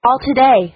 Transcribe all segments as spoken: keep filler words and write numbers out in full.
Call today.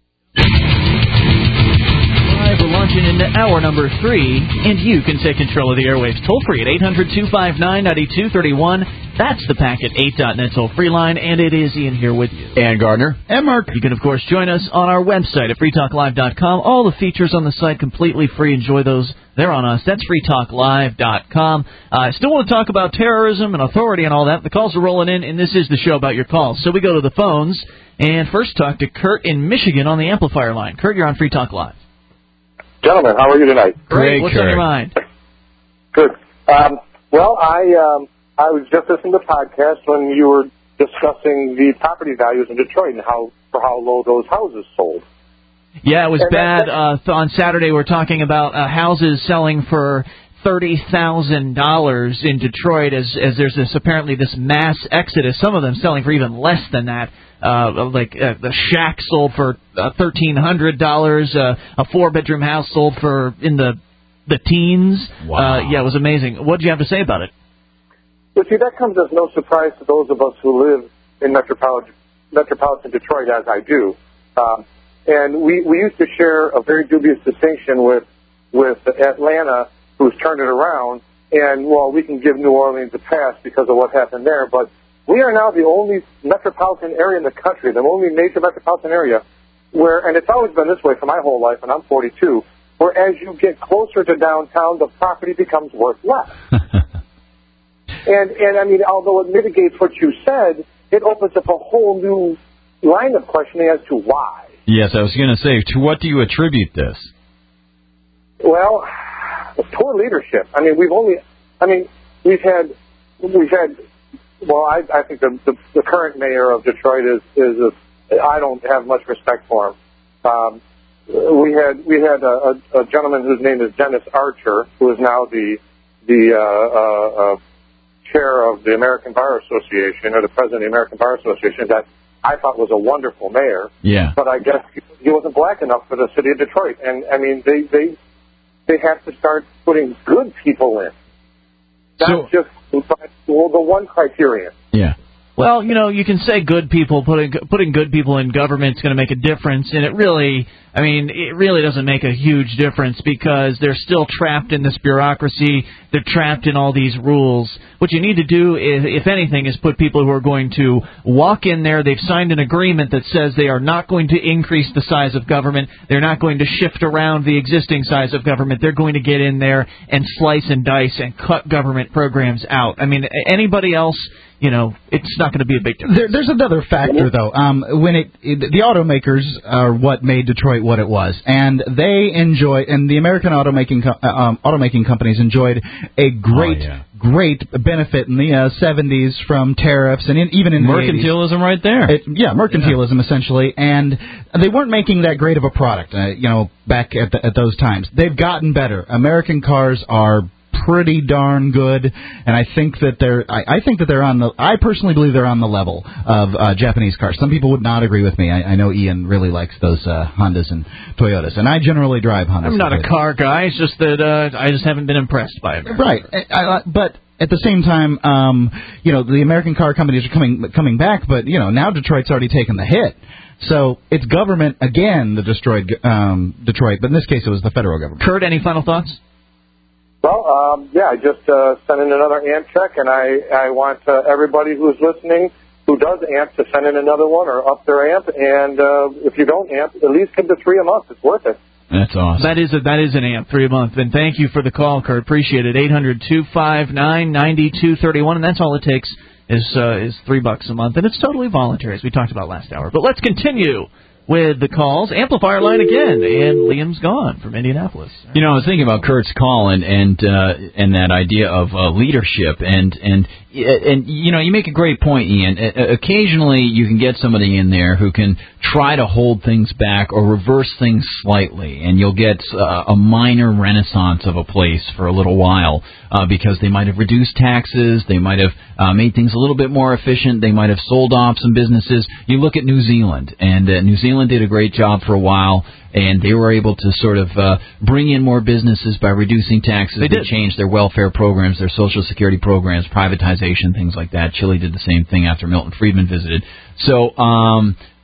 We're launching into hour number three, and you can take control of the airwaves toll-free at eight hundred, two five nine, nine two three one. That's the Packet eight dot net toll-free line, and it is Ian here with you. And Gardner. And Mark. You can, of course, join us on our website at free talk live dot com. All the features on the site completely free. Enjoy those. They're on us. That's free talk live dot com. I uh, still want to talk about terrorism and authority and all that. The calls are rolling in, and this is the show about your calls. So we go to the phones, and first talk to Kurt in Michigan on the amplifier line. Kurt, you're on Free Talk Live. Gentlemen, how are you tonight? Great. What's on your mind? Good. Um, well, I um, I was just listening to the podcast when you were discussing the property values in Detroit and how for how low those houses sold. Yeah, it was and bad. Uh, on Saturday, we're talking about uh, houses selling for thirty thousand dollars in Detroit as as there's this apparently this mass exodus. Some of them selling for even less than that. Uh, like uh, the shack sold for uh, thirteen hundred dollars. Uh, a four-bedroom house sold for in the the teens. Wow. Uh, yeah, it was amazing. What did you have to say about it? Well, see, that comes as no surprise to those of us who live in metropolitan metropolitan Detroit, as I do. Um, and we we used to share a very dubious distinction with with Atlanta, who's turned it around. And well, we can give New Orleans a pass because of what happened there, but we are now the only metropolitan area in the country, the only major metropolitan area where, and it's always been this way for my whole life, and I'm forty-two, where as you get closer to downtown, the property becomes worth less. and, and, I mean, although it mitigates what you said, it opens up a whole new line of questioning as to why. Yes, I was going to say, to what do you attribute this? Well, poor leadership. I mean, we've only, I mean, we've had, we've had, Well, I, I think the, the the current mayor of Detroit is is a, I don't have much respect for him. Um, we had we had a, a, a gentleman whose name is Dennis Archer, who is now the the uh, uh, uh, chair of the American Bar Association, or the president of the American Bar Association. That I thought was a wonderful mayor. Yeah. But I guess he wasn't black enough for the city of Detroit, and I mean they they they have to start putting good people in. That's so, just well, the one criterion. Yeah. Well, you know, you can say good people, putting putting good people in government is going to make a difference, and it really, I mean, it really doesn't make a huge difference because they're still trapped in this bureaucracy. They're trapped in all these rules. What you need to do, is, if anything, is put people who are going to walk in there. They've signed an agreement that says they are not going to increase the size of government. They're not going to shift around the existing size of government. They're going to get in there and slice and dice and cut government programs out. I mean, anybody else, you know, it's not going to be a big difference. There, there's another factor, though. Um, when it, it the automakers are what made Detroit what it was, and they enjoy, and the American automaking co- um, automaking companies enjoyed a great, oh, yeah. great benefit in the uh, seventies from tariffs, and in, even in mercantilism the right there. It, yeah, mercantilism yeah. essentially, and they weren't making that great of a product, uh, you know, back at the, at those times. They've gotten better. American cars are pretty darn good, and I think that they're I, I think that they're on the I personally believe they're on the level of uh, Japanese cars. Some people would not agree with me. I, I know Ian really likes those uh, Hondas and Toyotas, and I generally drive Hondas. I'm not a car guy. It's just that uh, I just haven't been impressed by it. Right, I, I, but at the same time, um, you know, the American car companies are coming coming back, but you know, now Detroit's already taken the hit. So it's government again that destroyed um, Detroit, but in this case it was the federal government. Kurt, any final thoughts? Well, um, yeah, I just uh, sent in another amp check, and I, I want uh, everybody who's listening who does amp to send in another one or up their amp. And uh, if you don't amp, at least give the three a month. It's worth it. That's awesome. That is a, that is an amp, three a month. And thank you for the call, Kurt. Appreciate it. eight hundred, two five nine, nine two three one, and that's all it takes is uh, is three bucks a month, and it's totally voluntary, as we talked about last hour. But let's continue with the calls. Amplifier line again, and Liam's gone from Indianapolis. You know, I was thinking about Kurt's call and and uh, and that idea of uh, leadership, and and and you know, you make a great point, Ian. Occasionally, you can get somebody in there who can try to hold things back or reverse things slightly, and you'll get uh, a minor renaissance of a place for a little while uh, because they might have reduced taxes, they might have uh, made things a little bit more efficient, they might have sold off some businesses. You look at New Zealand, and uh, New Zealand did a great job for a while, and they were able to sort of uh, bring in more businesses by reducing taxes. They, they did. changed their welfare programs, their social security programs, privatization, things like that. Chile did the same thing after Milton Friedman visited. So, um,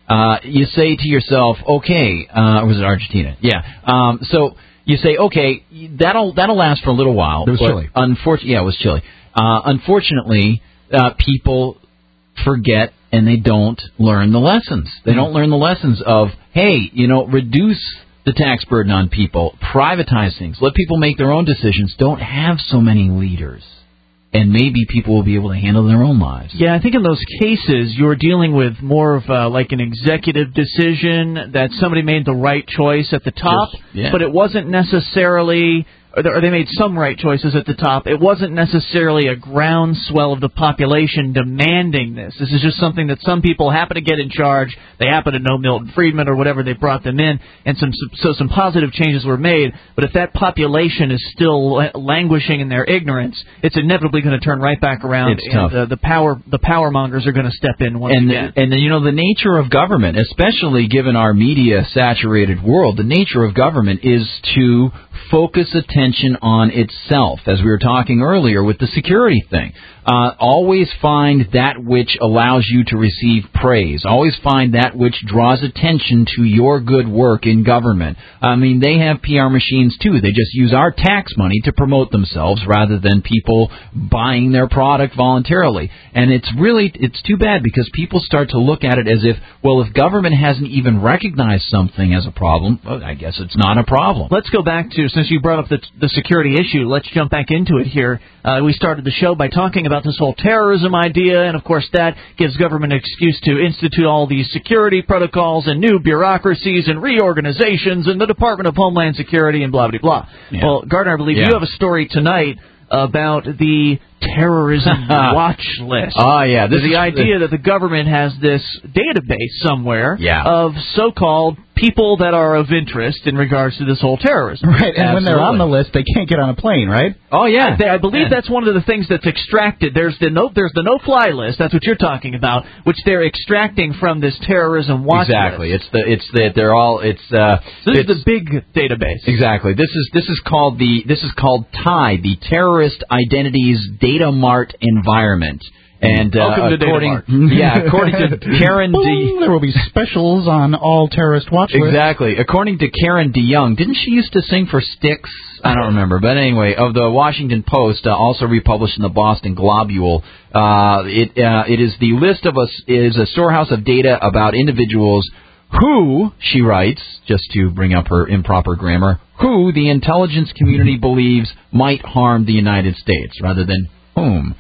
uh, you say to yourself, okay, uh, or was it Argentina? Yeah. Um, so you say, okay, that'll that'll last for a little while. It was Chile. Unfortunately, yeah, it was Chile. Uh, unfortunately, uh, people forget and they don't learn the lessons. They don't learn the lessons of, hey, you know, reduce the tax burden on people, privatize things, let people make their own decisions, don't have so many leaders. And maybe people will be able to handle their own lives. Yeah, I think in those cases, you're dealing with more of uh, like an executive decision that somebody made the right choice at the top, Yes. Yeah. but it wasn't necessarily, or they made some right choices at the top. It wasn't necessarily a groundswell of the population demanding this. This is just something that some people happen to get in charge. They happen to know Milton Friedman or whatever, they brought them in, and some so some positive changes were made. But if that population is still languishing in their ignorance, it's inevitably going to turn right back around. It's and tough. The, the power the power mongers are going to step in once and again. the, and the, you know the nature of government, especially given our media saturated world, the nature of government is to focus attention on itself, as we were talking earlier with the security thing. Uh, always find that which allows you to receive praise. Always find that which draws attention to your good work in government. I mean, they have P R machines too. They just use our tax money to promote themselves rather than people buying their product voluntarily. And it's really, it's too bad because people start to look at it as if, well, if government hasn't even recognized something as a problem, well, I guess it's not a problem. Let's go back to, since you brought up the, the security issue, let's jump back into it here. Uh, we started the show by talking about this whole terrorism idea, and of course that gives government an excuse to institute all these security protocols and new bureaucracies and reorganizations and the Department of Homeland Security and blah, blah, blah. Yeah. Well, Gardner, I believe Yeah. you have a story tonight about the terrorism watch list. Oh, yeah. This the is idea that the government has this database somewhere Yeah. of so-called people that are of interest in regards to this whole terrorism. Right, and when they're on the Absolutely. list, they can't get on a plane, right? Oh, yeah. I, I believe Yeah. that's one of the things that's extracted. There's the no, there's the no-fly list. That's what you're talking about, which they're extracting from this terrorism watch Exactly. list. It's the it's the they're all it's uh So this it's, is the big database. Exactly. This is this is called the this is called TIDE, the Terrorist Identities Data Mart Environment. And uh, Welcome to Data according Mart. yeah, according to Karen Boom, D. there will be specials on all terrorist watch lists. Exactly. According to Karen DeYoung, didn't she used to sing for Styx? I don't remember. But anyway, of the Washington Post, uh, also republished in the Boston Globule, uh, it uh, it is the list of us is a storehouse of data about individuals who, she writes, just to bring up her improper grammar, who the intelligence community believes might harm the United States, rather than whom.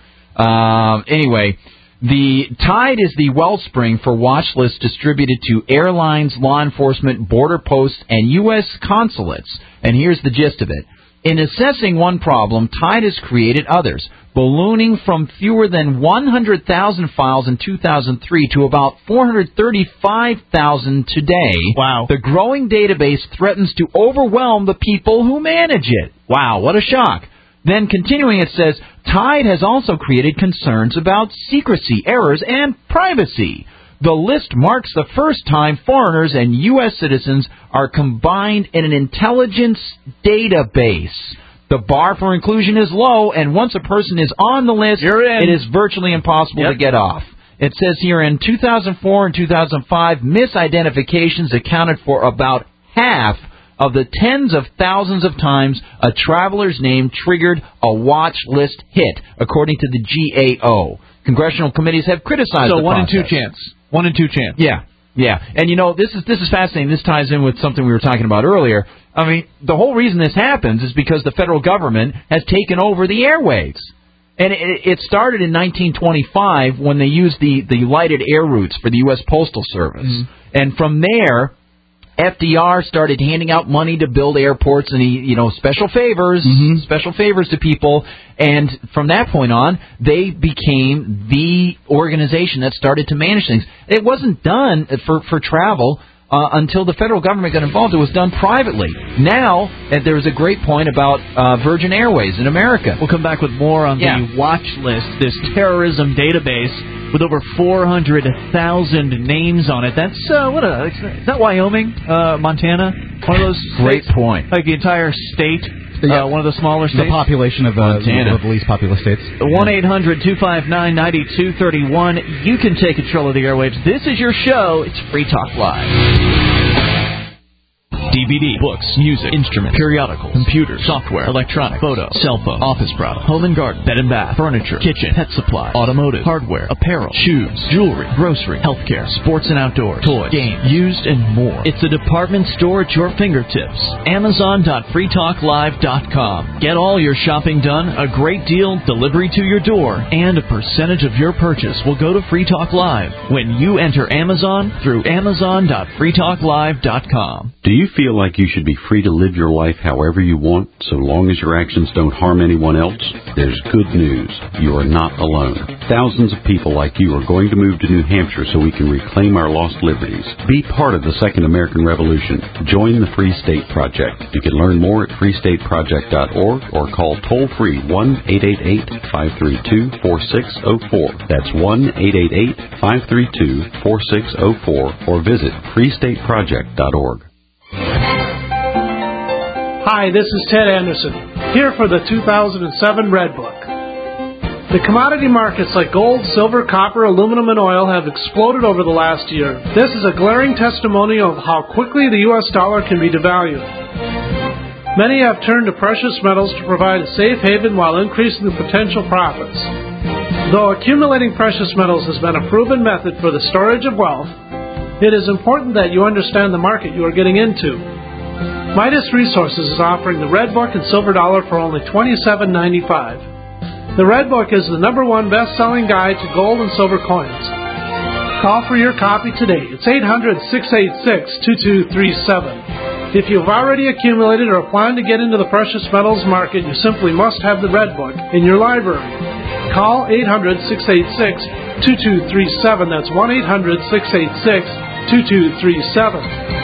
Um, anyway, the TIDE is the wellspring for watch lists distributed to airlines, law enforcement, border posts, and U S consulates. And here's the gist of it. In assessing one problem, TIDE has created others, ballooning from fewer than one hundred thousand files in two thousand three to about four hundred thirty-five thousand today. Wow. The growing database threatens to overwhelm the people who manage it. Wow, what a shock. Then continuing, it says, TIDE has also created concerns about secrecy, errors, and privacy. The list marks the first time foreigners and U S citizens are combined in an intelligence database. The bar for inclusion is low, and once a person is on the list, You're in. it is virtually impossible Yep. to get off. It says here in two thousand four and two thousand five, misidentifications accounted for about half of the tens of thousands of times a traveler's name triggered a watch list hit, according to the G A O. Congressional committees have criticized So the one in process. two chance. One in two chance. Yeah, yeah. And, you know, this is this is fascinating. This ties in with something we were talking about earlier. I mean, the whole reason this happens is because the federal government has taken over the airwaves. And it, it started in nineteen twenty-five when they used the, the lighted air routes for the U S Postal Service. Mm-hmm. And from there, F D R started handing out money to build airports and, he, you know, special favors, mm-hmm. special favors to people. And from that point on, they became the organization that started to manage things. It wasn't done for, for travel uh, until the federal government got involved. It was done privately. Now, and there was a great point about uh, Virgin Airways in America. We'll come back with more on Yeah. the watch list, this terrorism database with over four hundred thousand names on it. That's, uh, what a, is that Wyoming, uh, Montana? One of those Great states? point. Like the entire state uh, one of the smaller states. The population of uh, one of the least populous states. one eight hundred two five nine nine two three one. You can take control of the airwaves. This is your show. It's Free Talk Live. D V D, books, music, instruments, periodicals, computers, software, electronic, photo, cell phone, office product, home and garden, bed and bath, furniture, kitchen, pet supply, automotive, hardware, apparel, shoes, jewelry, grocery, healthcare, sports and outdoor, toys, games, used, and more. It's a department store at your fingertips. Amazon dot free talk live dot com. Get all your shopping done, a great deal, delivery to your door, and a percentage of your purchase will go to Free Talk Live when you enter Amazon through Amazon dot free talk live dot com. Do you feel like you should be free to live your life however you want, so long as your actions don't harm anyone else? There's good news. You are not alone. Thousands of people like you are going to move to New Hampshire so we can reclaim our lost liberties. Be part of the Second American Revolution. Join the Free State Project. You can learn more at free state project dot org or call toll-free one eight eight eight, five three two, four six zero four. That's one eight eight eight, five three two, four six zero four or visit free state project dot org. Hi, this is Ted Anderson, here for the two thousand seven Red Book. The commodity markets like gold, silver, copper, aluminum, and oil have exploded over the last year. This is a glaring testimonial of how quickly the U S dollar can be devalued. Many have turned to precious metals to provide a safe haven while increasing the potential profits. Though accumulating precious metals has been a proven method for the storage of wealth, it is important that you understand the market you are getting into. Midas Resources is offering the Red Book and Silver Dollar for only twenty-seven ninety-five. The Red Book is the number one best-selling guide to gold and silver coins. Call for your copy today. It's eight hundred, six eight six, two two three seven. If you've already accumulated or plan to get into the precious metals market, you simply must have the Red Book in your library. Call eight hundred, six eight six, two two three seven. That's one eight hundred, six eight six, two two three seven.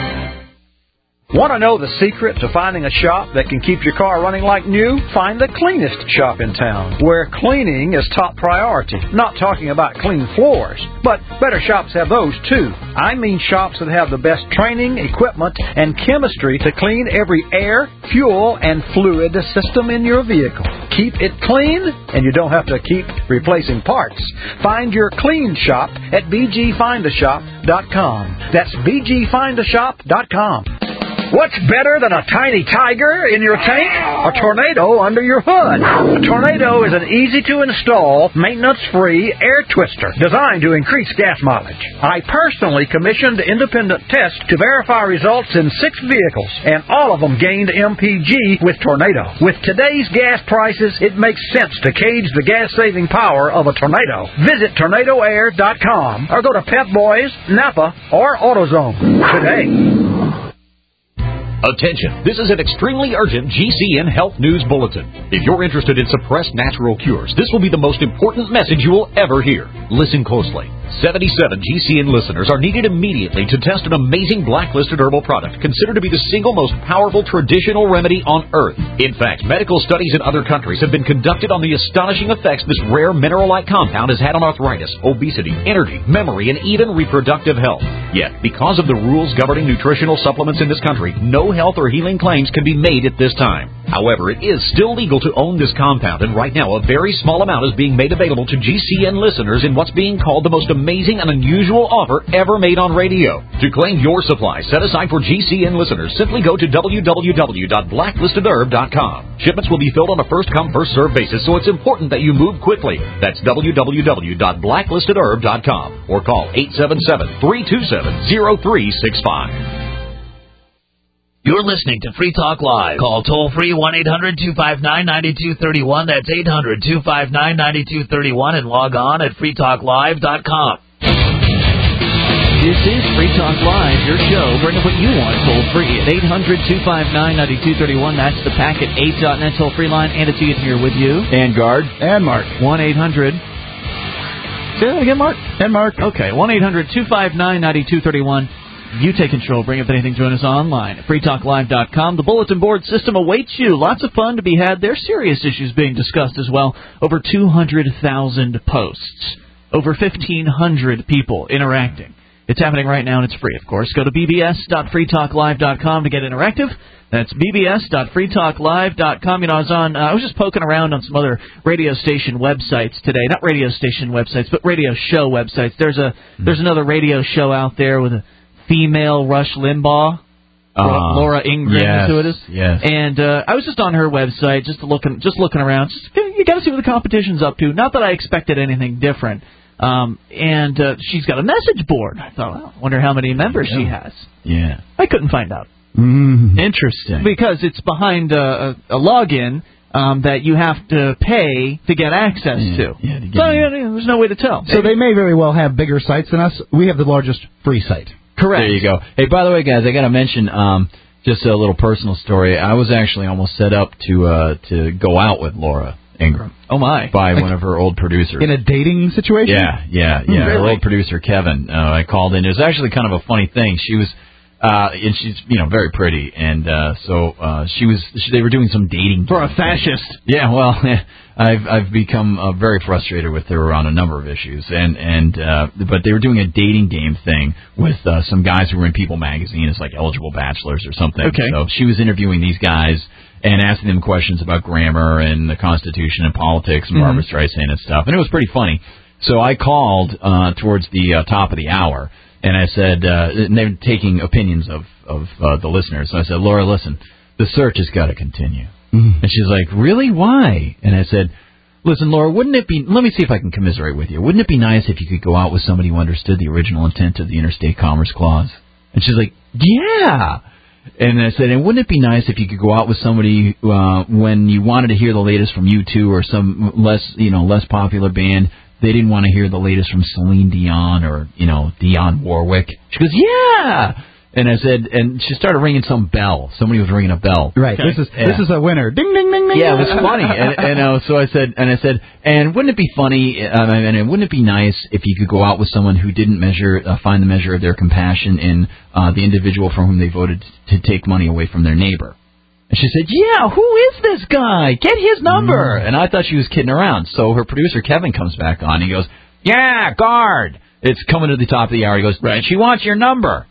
Want to know the secret to finding a shop that can keep your car running like new? Find the cleanest shop in town, where cleaning is top priority. Not talking about clean floors, but better shops have those too. I mean shops that have the best training, equipment, and chemistry to clean every air, fuel, and fluid system in your vehicle. Keep it clean, and you don't have to keep replacing parts. Find your clean shop at b g find a shop dot com. That's b g find a shop dot com. What's better than a tiny tiger in your tank? A tornado under your hood. A tornado is an easy-to-install, maintenance-free air twister designed to increase gas mileage. I personally commissioned independent tests to verify results in six vehicles, and all of them gained M P G with Tornado. With today's gas prices, it makes sense to gauge the gas-saving power of a tornado. Visit tornado air dot com or go to Pep Boys, Napa, or AutoZone today. Attention, this is an extremely urgent G C N Health News Bulletin. If you're interested in suppressed natural cures, this will be the most important message you will ever hear. Listen closely. seventy-seven G C N listeners are needed immediately to test an amazing blacklisted herbal product considered to be the single most powerful traditional remedy on earth. In fact, medical studies in other countries have been conducted on the astonishing effects this rare mineral-like compound has had on arthritis, obesity, energy, memory, and even reproductive health. Yet, because of the rules governing nutritional supplements in this country, no health or healing claims can be made at this time. However, it is still legal to own this compound, and right now a very small amount is being made available to G C N listeners in what's being called the most amazing and unusual offer ever made on radio. To claim your supply set aside for G C N listeners, simply go to w w w dot blacklisted herb dot com. Shipments will be filled on a first-come, first-served basis, so it's important that you move quickly. That's w w w dot blacklisted herb dot com or call eight seven seven, three two seven, zero three six five. You're listening to Free Talk Live. Call toll-free one eight hundred two five nine nine two three one. That's eight hundred two five nine nine two three one. And log on at free talk live dot com. This is Free Talk Live, your show. Bring up what you want toll-free at eight hundred two five nine nine two three one. That's the Packet eight dot net toll-free line. And it's Ian here with you. And Guard. And Mark. one eight hundred Say that again, Mark? And Mark. Okay, one eight hundred two five nine nine two three one. You take control. Bring up anything. Join us online at free talk live dot com. The bulletin board system awaits you. Lots of fun to be had. There's serious issues being discussed as well. Over two hundred thousand posts. Over fifteen hundred people interacting. It's happening right now, and it's free, of course. Go to b b s dot free talk live dot com to get interactive. That's b b s dot free talk live dot com. You know, I was on. Uh, I was just poking around on some other radio station websites today. Not radio station websites, but radio show websites. There's a mm. there's another radio show out there with a female Rush Limbaugh. Uh, Laura Ingraham yes, is who it is. Yes. And uh, I was just on her website, just looking, just looking around. Just, you got to see what the competition's up to. Not that I expected anything different. Um, and uh, she's got a message board. I thought, well, I wonder how many members yeah. she has. Yeah. I couldn't find out. Mm. Interesting. Because it's behind a, a, a login um, that you have to pay to get access yeah. to. Yeah, to get so yeah, there's no way to tell. So they may very well have bigger sites than us. We have the largest free site. Correct. There you go. Hey, by the way, guys, I got to mention um, just a little personal story. I was actually almost set up to uh, to go out with Laura Ingraham. Oh, my. By like one of her old producers. In a dating situation? Yeah, yeah, yeah. Really? Her old producer, Kevin. Uh, I called in. It was actually kind of a funny thing. She was, uh, and she's, you know, very pretty. And uh, so uh, she was, she, they were doing some dating. For a fascist. Yeah, well, I've I've become uh, very frustrated with her on a number of issues. And, and uh, but they were doing a dating game thing with uh, some guys who were in People magazine as like eligible bachelors or something. Okay. So she was interviewing these guys and asking them questions about grammar and the Constitution and politics and mm-hmm. Barbra Streisand and stuff. And it was pretty funny. So I called uh, towards the uh, top of the hour, and I said, uh, and they were taking opinions of, of uh, the listeners. So I said, Laura, listen, the search has got to continue. Mm-hmm. And she's like, really? Why? And I said, listen, Laura, wouldn't it be, let me see if I can commiserate with you. Wouldn't it be nice if you could go out with somebody who understood the original intent of the Interstate Commerce Clause? And she's like, yeah. And I said, and wouldn't it be nice if you could go out with somebody uh, when you wanted to hear the latest from U two or some less, you know, less popular band? They didn't want to hear the latest from Celine Dion or, you know, Dionne Warwick. She goes, yeah. And I said, and she started ringing some bell. Somebody was ringing a bell. Right. Okay. This is yeah. this is a winner. Ding ding ding ding. Yeah, it was funny. and and uh, so I said, and I said, and wouldn't it be funny? Uh, and wouldn't it be nice if you could go out with someone who didn't measure, uh, find the measure of their compassion in uh, the individual from whom they voted to take money away from their neighbor? And she said, yeah, who is this guy? Get his number. Mm. And I thought she was kidding around. So her producer Kevin comes back on. He goes, yeah, guard. It's coming to the top of the hour. He goes, right. She wants your number.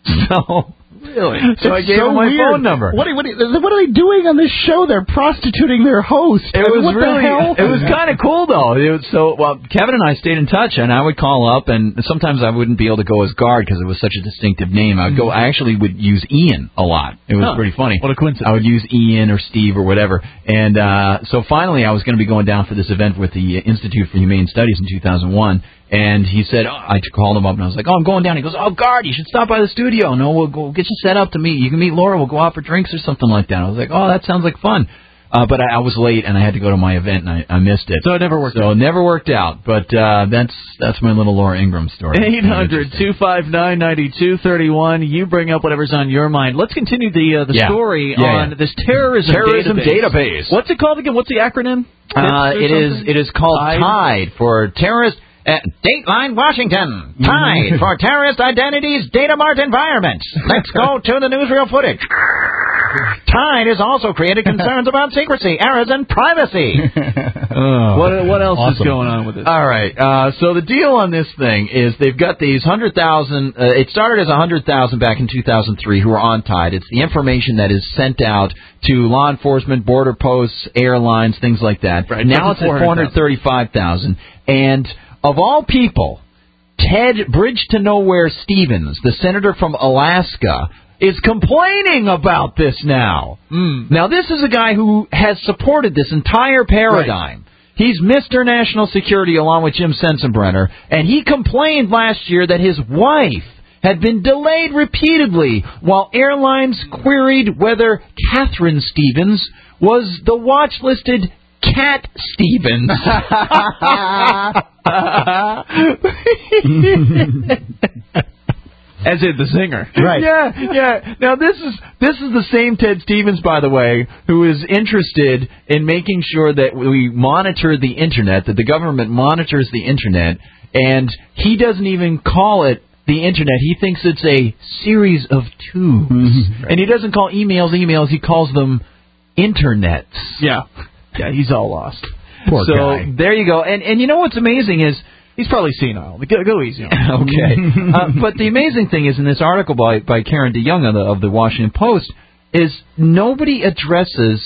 So. Really? So it's I gave so him my weird. phone number. What are, what, are, what are they doing on this show? They're prostituting their host. It was what really, the hell? It was kind of cool though. It was so well. Kevin and I stayed in touch, and I would call up, and sometimes I wouldn't be able to go as guard because it was such a distinctive name. I would go. I actually would use Ian a lot. It was huh. pretty funny. What a coincidence! I would use Ian or Steve or whatever. And uh, so finally, I was going to be going down for this event with the Institute for Humane Studies in two thousand one. And he said, oh, I called him up, and I was like, oh, I'm going down. He goes, oh, guard, you should stop by the studio. No, we'll, go, we'll get you set up to meet. You can meet Laura. We'll go out for drinks or something like that. I was like, oh, that sounds like fun. Uh, but I, I was late, and I had to go to my event, and I, I missed it. So it never worked so out. So it never worked out. But uh, that's that's my little Laura Ingraham story. eight hundred two five nine nine two three one. You bring up whatever's on your mind. Let's continue the uh, the yeah. story yeah, on yeah. this terrorism, terrorism database. database. What's it called again? What's the acronym? Uh, it is it is called TIDE, TIDE for terrorist. Uh, Dateline Washington. TIDE for Terrorist Identities Data Mart Environment. Let's go to the newsreel footage. TIDE has also created concerns about secrecy, errors, and privacy. oh, what what else awesome. is going on with this? All right. Uh, so the deal on this thing is they've got these one hundred thousand. Uh, it started as one hundred thousand back in two thousand three who are on TIDE. It's the information that is sent out to law enforcement, border posts, airlines, things like that. Right. Now it's at four hundred thirty-five thousand. And of all people, Ted Bridge-to-Nowhere Stevens, the senator from Alaska, is complaining about this now. Mm. Now, this is a guy who has supported this entire paradigm. Right. He's Mister National Security along with Jim Sensenbrenner, and he complained last year that his wife had been delayed repeatedly while airlines queried whether Catherine Stevens was the watch-listed Cat Stevens. As in the singer. Right. Yeah, yeah. Now this is this is the same Ted Stevens, by the way, who is interested in making sure that we monitor the internet, that the government monitors the internet, and he doesn't even call it the internet. He thinks it's a series of tubes. Mm-hmm. Right. And he doesn't call emails emails, he calls them internets. Yeah. Yeah, he's all lost. Poor so guy. there you go. And and you know what's amazing is He's probably senile. Go, go easy on him. Okay. uh, but the amazing thing is in this article by, by Karen DeYoung of the, of the Washington Post is nobody addresses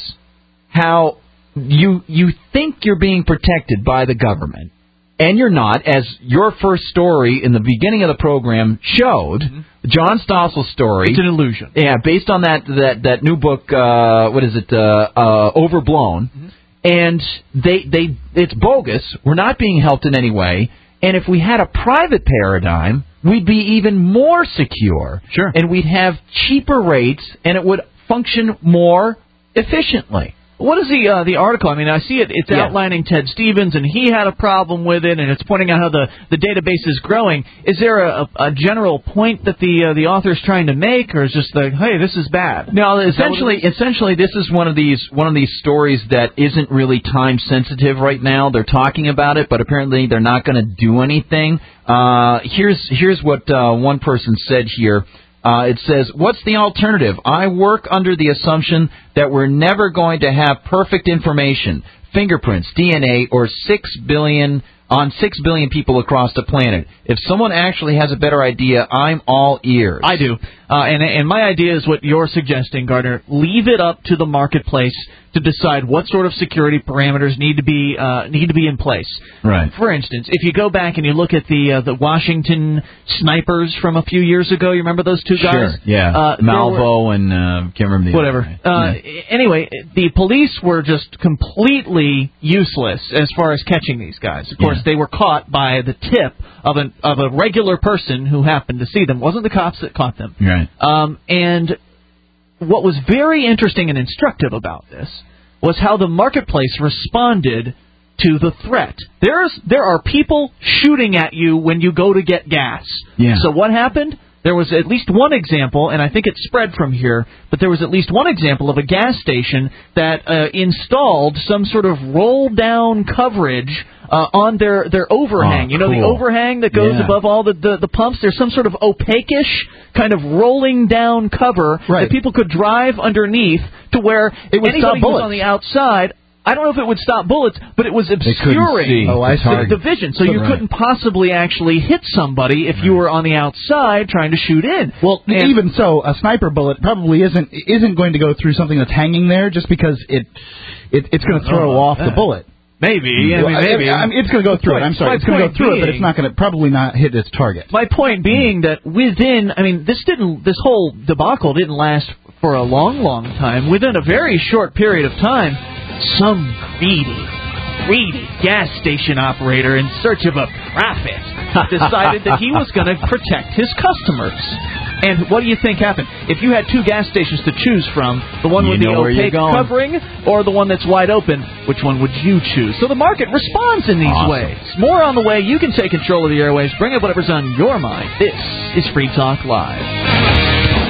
how you you think you're being protected by the government, and you're not, as your first story in the beginning of the program showed, mm-hmm. John Stossel's story. It's an illusion. Yeah, based on that that, that new book, uh, what is it, uh, uh, Overblown. Mm-hmm. And they they it's bogus. We're not being helped in any way. And if we had a private paradigm, we'd be even more secure. Sure. And we'd have cheaper rates, and it would function more efficiently. What is the uh, the article? I mean, I see it. It's yeah. outlining Ted Stevens, and he had a problem with it, and it's pointing out how the, the database is growing. Is there a, a general point that the uh, the author is trying to make, or is just like, hey, this is bad? No, essentially, essentially, this is one of these one of these stories that isn't really time sensitive right now. They're talking about it, but apparently they're not going to do anything. Uh, here's here's what uh, one person said here. Uh, it says, what's the alternative? I work under the assumption that we're never going to have perfect information, fingerprints, D N A, or six billion on six billion people across the planet. If someone actually has a better idea, I'm all ears. I do. Uh, and, and my idea is what you're suggesting, Gardner. Leave it up to the marketplace to decide what sort of security parameters need to be uh, need to be in place. Right. For instance, if you go back and you look at the uh, the Washington snipers from a few years ago, you remember those two guys? Sure. Yeah. Uh, Malvo were, and uh, can't remember the whatever. Other uh, yeah. Anyway, the police were just completely useless as far as catching these guys. Of course, yeah. they were caught by the tip of an of a regular person who happened to see them. It wasn't the cops that caught them. Right. Um, and what was very interesting and instructive about this was how the marketplace responded to the threat. There's there are people shooting at you when you go to get gas. Yeah. So what happened? There was at least one example, and I think it spread from here, but there was at least one example of a gas station that uh, installed some sort of roll-down coverage uh, on their, their overhang. Oh, you know, cool. the overhang that goes yeah. above all the, the, the pumps? There's some sort of opaque-ish kind of rolling-down cover right. that people could drive underneath to where it would anybody stop who's bullets. on the outside... I don't know if it would stop bullets, but it was obscuring oh, I the, the vision. So you right. couldn't possibly actually hit somebody if right. you were on the outside trying to shoot in. Well, and even so, a sniper bullet probably isn't isn't going to go through something that's hanging there just because it, it it's going to throw off that. the bullet. Maybe, I well, mean, maybe. I, I mean, it's going to go through it. I'm sorry, my it's going to go through being, it, but it's not going to probably not hit its target. My point being that within, I mean, this didn't, this whole debacle didn't last for a long, long time. Within a very short period of time, some greedy, greedy gas station operator in search of a profit decided that he was going to protect his customers. And what do you think happened? If you had two gas stations to choose from, the one you with the opaque covering or the one that's wide open, which one would you choose? So the market responds in these awesome. ways. More on the way. You can take control of the airwaves. Bring up whatever's on your mind. This is Free Talk Live.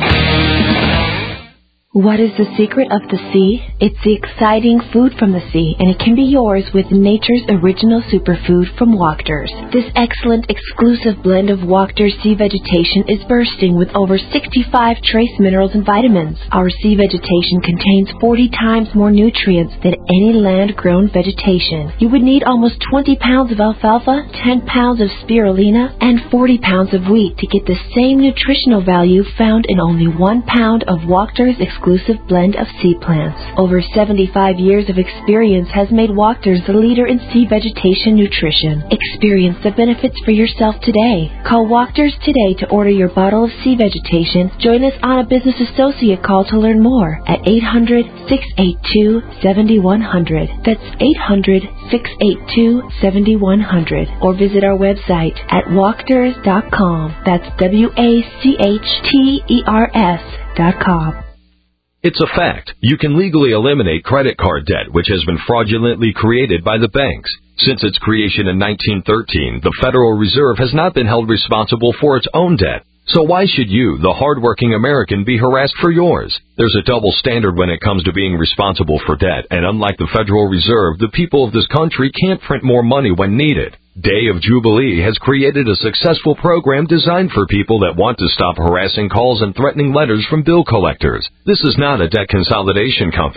What is the secret of the sea? It's the exciting food from the sea, and it can be yours with nature's original superfood from Wachters. This excellent, exclusive blend of Wachters sea vegetation is bursting with over sixty-five trace minerals and vitamins. Our sea vegetation contains forty times more nutrients than any land-grown vegetation. You would need almost twenty pounds of alfalfa, ten pounds of spirulina, and forty pounds of wheat to get the same nutritional value found in only one pound of Wachters exclusive exclusive blend of sea plants. Over seventy-five years of experience has made Wachters the leader in sea vegetation nutrition. Experience the benefits for yourself today. Call Wachters today to order your bottle of sea vegetation. Join us on a business associate call to learn more at eight hundred, six eight two, seven one zero zero. That's eight hundred, six eight two, seven one zero zero. Or visit our website at wachters dot com. That's W A C H T E R S dot com. It's a fact. You can legally eliminate credit card debt, which has been fraudulently created by the banks. Since its creation in nineteen thirteen, the Federal Reserve has not been held responsible for its own debt. So why should you, the hardworking American, be harassed for yours? There's a double standard when it comes to being responsible for debt, and unlike the Federal Reserve, the people of this country can't print more money when needed. Day of Jubilee has created a successful program designed for people that want to stop harassing calls and threatening letters from bill collectors. This is not a debt consolidation company.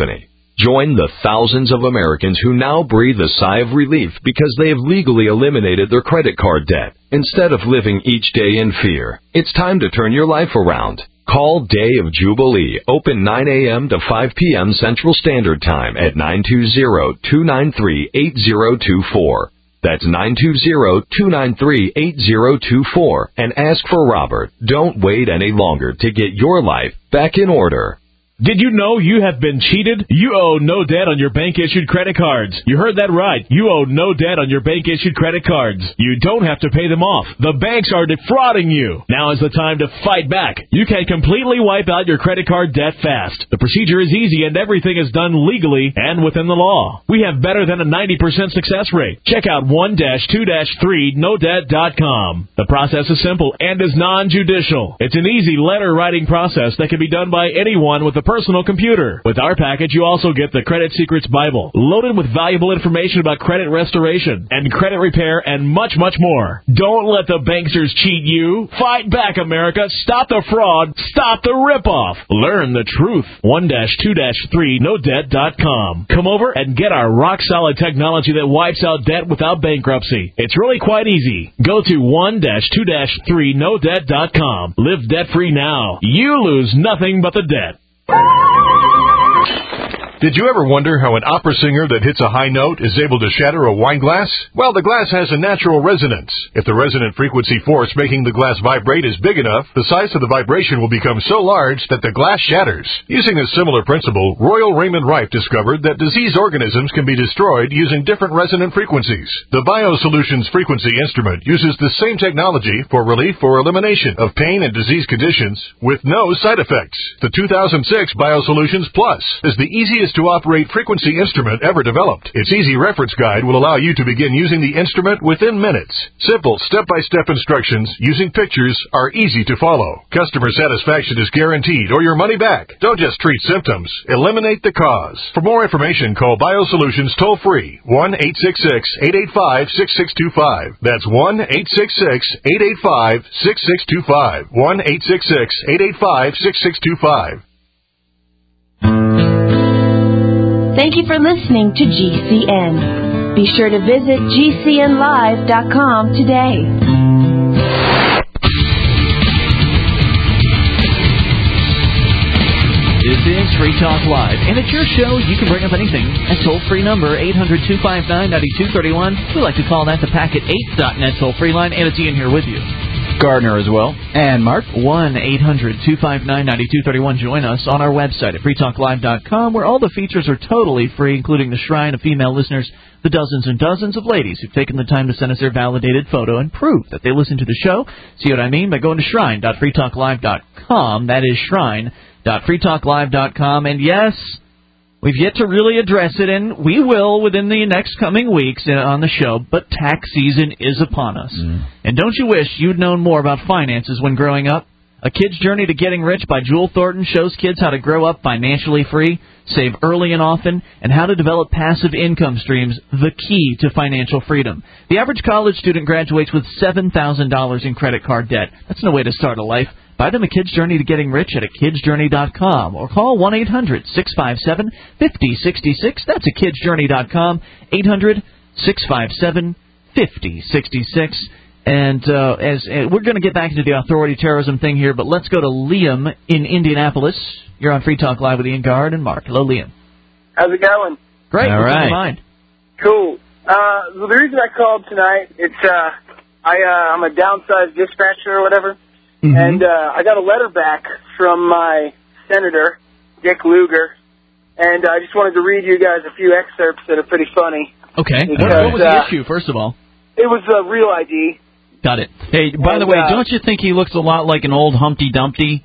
Join the thousands of Americans who now breathe a sigh of relief because they have legally eliminated their credit card debt instead of living each day in fear. It's time to turn your life around. Call Day of Jubilee, open nine a.m. to five p.m. Central Standard Time at nine two zero, two nine three, eight zero two four. That's nine two zero, two nine three, eight zero two four. And ask for Robert. Don't wait any longer to get your life back in order. Did you know you have been cheated? You owe no debt on your bank-issued credit cards. You heard that right. You owe no debt on your bank-issued credit cards. You don't have to pay them off. The banks are defrauding you. Now is the time to fight back. You can completely wipe out your credit card debt fast. The procedure is easy and everything is done legally and within the law. We have better than a ninety percent success rate. Check out one dash two dash three no debt dot com. The process is simple and is non-judicial. It's an easy letter-writing process that can be done by anyone with a personal computer. With our package, you also get the Credit Secrets Bible, loaded with valuable information about credit restoration and credit repair and much, much more. Don't let the banksters cheat you. Fight back, America. Stop the fraud. Stop the ripoff. Learn the truth. one dash two dash three no debt dot com. Come over and get our rock-solid technology that wipes out debt without bankruptcy. It's really quite easy. Go to one dash two dash three no debt dot com. Live debt-free now. You lose nothing but the debt. Did you ever wonder how an opera singer that hits a high note is able to shatter a wine glass? Well, the glass has a natural resonance. If the resonant frequency force making the glass vibrate is big enough, the size of the vibration will become so large that the glass shatters. Using a similar principle, Royal Raymond Rife discovered that disease organisms can be destroyed using different resonant frequencies. The BioSolutions frequency instrument uses the same technology for relief or elimination of pain and disease conditions with no side effects. The two thousand six BioSolutions Plus is the easiest to operate frequency instrument ever developed. Its easy reference guide will allow you to begin using the instrument within minutes. Simple step-by-step instructions using pictures are easy to follow. Customer satisfaction is guaranteed or your money back. Don't just treat symptoms. Eliminate the cause. For more information, call BioSolutions toll-free one eight six six, eight eight five, six six two five. That's one eight six six, eight eight five, six six two five. one eight six six, eight eight five, six six two five. Thank you for listening to G C N. Be sure to visit G C N live dot com today. This is Free Talk Live, and it's your show. You can bring up anything at toll-free number eight hundred, two five nine, nine two three one. We like to call that the Packet eight dot net toll-free line, and it's Ian here with you. Gardner as well. And Mark. one eight hundred, two five nine, nine two three one. Join us on our website at free talk live dot com, where all the features are totally free, including the shrine of female listeners, the dozens and dozens of ladies who've taken the time to send us their validated photo and prove that they listen to the show. See what I mean? By going to shrine dot free talk live dot com. That is shrine dot free talk live dot com. And yes, we've yet to really address it, and we will within the next coming weeks on the show, but tax season is upon us. Mm. And don't you wish you'd known more about finances when growing up? A Kid's Journey to Getting Rich by Jewel Thornton shows kids how to grow up financially free, save early and often, and how to develop passive income streams, the key to financial freedom. The average college student graduates with seven thousand dollars in credit card debt. That's no way to start a life. Buy them A Kid's Journey to Getting Rich at a kids journey dot com or call one eight hundred, six five seven, five zero six six. That's a kids journey dot com, eight hundred, six five seven, five zero six six. And uh, as uh, we're going to get back into the authority terrorism thing here, but let's go to Liam in Indianapolis. You're on Free Talk Live with Ian Gard and Mark. Hello, Liam. How's it going? Great. All What's right. on your mind? Cool. Uh, well, the reason I called tonight, it's uh, I uh, I'm a downsized dispatcher or whatever, mm-hmm. and uh, I got a letter back from my senator, Dick Lugar, and I just wanted to read you guys a few excerpts that are pretty funny. Okay. Because, what was the uh, issue, first of all? It was a real I D. Got it. Hey, by and, the way, uh, don't you think he looks a lot like an old Humpty Dumpty?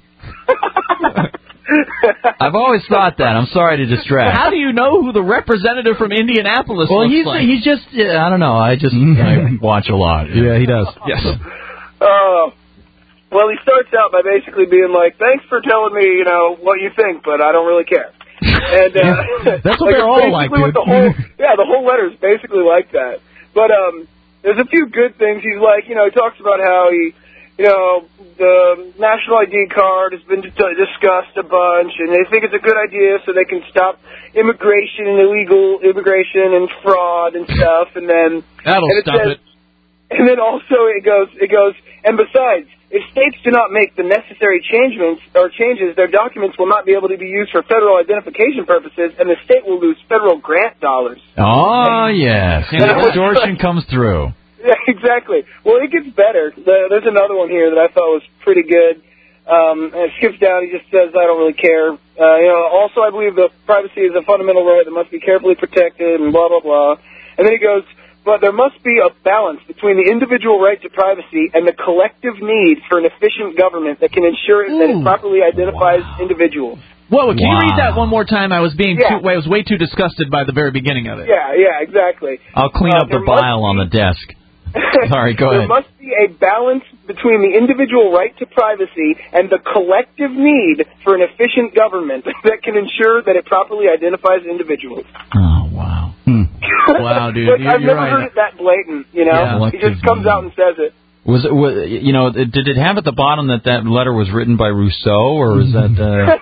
I've always thought that. I'm sorry to distract. How do you know who the representative from Indianapolis well, looks he's, like? he's just, uh, I don't know, I just I watch a lot. Yeah, he does. Yes. Uh, well, he starts out by basically being like, thanks for telling me, you know, what you think, but I don't really care. And uh, That's what like, they're all like, dude. The whole, yeah, the whole letter is basically like that. But um, there's a few good things. He's like, you know, he talks about how he you know, the national I D card has been d- discussed a bunch, and they think it's a good idea so they can stop immigration and illegal immigration and fraud and stuff. And then that'll and it stop says, it. And then also it goes, it goes, and besides, if states do not make the necessary changements or changes, their documents will not be able to be used for federal identification purposes, and the state will lose federal grant dollars. Oh, yes. The extortion comes through. Yeah, exactly. Well, it gets better. The, there's another one here that I thought was pretty good. Um, and it skips down. He just says, I don't really care. Uh, you know, also, I believe that privacy is a fundamental right that must be carefully protected, and blah, blah, blah. And then he goes, but there must be a balance between the individual right to privacy and the collective need for an efficient government that can ensure Ooh. that it properly identifies wow. individuals. Whoa, can wow. you read that one more time? I was being yeah. too, I was way too disgusted by the very beginning of it. Yeah, yeah, exactly. I'll clean uh, up the bile on the desk. Sorry, go there ahead. There must be a balance between the individual right to privacy and the collective need for an efficient government that can ensure that it properly identifies individuals. Oh, wow. Hmm. Wow, dude. Like, you're, I've you're never right. heard it that blatant, you know? Yeah, he just comes out and says it. Was it, was, you know, did it have at the bottom that that letter was written by Rousseau, or was that... Uh...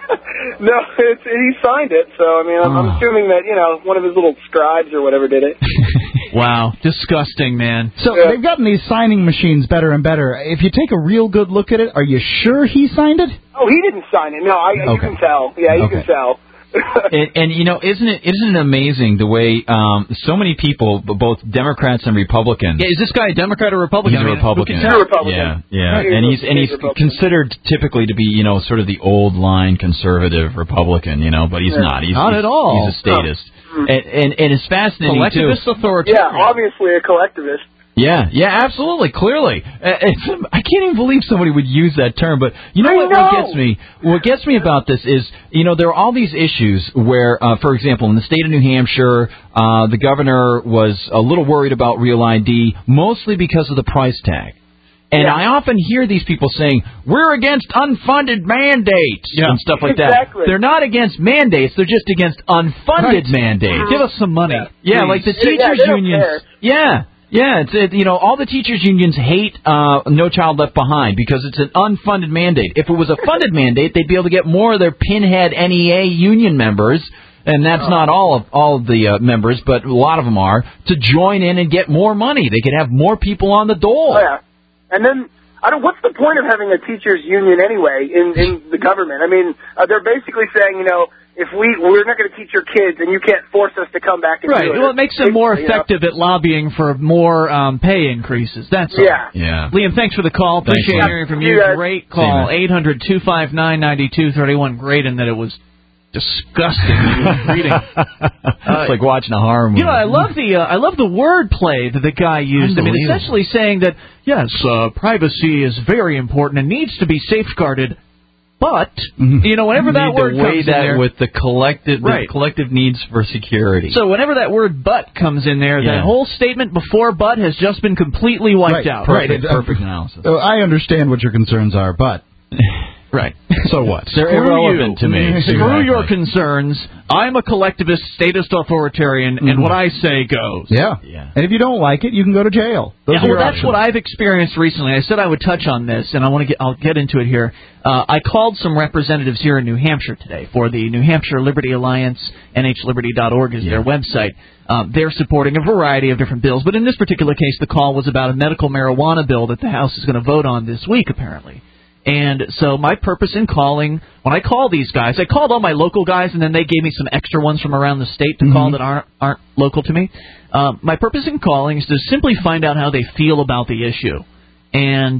No, it's, he signed it, so, I mean, I'm, oh. I'm assuming that, you know, one of his little scribes or whatever did it. Wow, disgusting, man. So yeah. they've gotten these signing machines better and better. If you take a real good look at it, are you sure he signed it? Oh, he didn't sign it. No, I, okay. you can tell. Yeah, you okay. can tell. and, and you know, isn't it isn't it amazing the way um, so many people, both Democrats and Republicans? Yeah, is this guy a Democrat or Republican? He's a I mean, Republican. He's a Republican. Yeah, yeah, He's and he's a, and he's, he's considered typically to be, you know, sort of the old line conservative Republican, you know, but he's yeah. not. He's not he's, at all. He's a statist, no. and, and and it's fascinating collectivist too. Authoritarian. Yeah, obviously a collectivist. Yeah, yeah, absolutely, clearly. Uh, it's, I can't even believe somebody would use that term, but you know I what, know. what gets me? What gets me about this is, you know, there are all these issues where, uh, for example, in the state of New Hampshire, uh, the governor was a little worried about Real I D, mostly because of the price tag. And yeah. I often hear these people saying, we're against unfunded mandates yeah. and stuff like exactly. that. They're not against mandates, they're just against unfunded right. mandates. Give us some money. Yeah, yeah like the yeah, teachers' yeah, unions. Yeah. Yeah, it's it, you know, all the teachers unions hate uh, No Child Left Behind because it's an unfunded mandate. If it was a funded mandate, they'd be able to get more of their pinhead N E A union members, and that's oh. not all of all of the uh, members, but a lot of them are, to join in and get more money. They could have more people on the dole. Oh, yeah, and then I don't. What's the point of having a teachers union anyway in in the government? I mean, uh, they're basically saying, you know, if we we're not going to teach your kids, and you can't force us to come back and right. do it. Well, it makes them more effective you know? at lobbying for more um, pay increases. That's all. Yeah. Yeah. Liam, thanks for the call. Appreciate thanks, hearing from you. you. you Great call. eight hundred two five nine nine two three one. Great in that it was disgusting reading. It's uh, like watching a horror movie. You know, I love the uh, I love the wordplay that the guy used. I mean, essentially saying that yes, uh, privacy is very important and needs to be safeguarded. But you know, whenever you that need word to weigh comes that in there, with the collective, the right. collective needs for security. So whenever that word "but" comes in there, yeah. that whole statement before "but" has just been completely wiped right. out. Perfect, right. perfect analysis. Uh, I understand what your concerns are, but right. So what? They're Screw irrelevant you. to me. Screw Exactly. your concerns. I'm a collectivist, statist authoritarian, mm-hmm. and what I say goes. Yeah. yeah. And if you don't like it, you can go to jail. Those Yeah, are well, your that's options. what I've experienced recently. I said I would touch on this, and I want to get. I'll get into it here. Uh, I called some representatives here in New Hampshire today for the New Hampshire Liberty Alliance. N H liberty dot org is yeah. their website. Um, they're supporting a variety of different bills, but in this particular case, the call was about a medical marijuana bill that the House is going to vote on this week, apparently. And so my purpose in calling, when I call these guys, I called all my local guys, and then they gave me some extra ones from around the state to mm-hmm. call that aren't aren't local to me. Um, my purpose in calling is to simply find out how they feel about the issue. And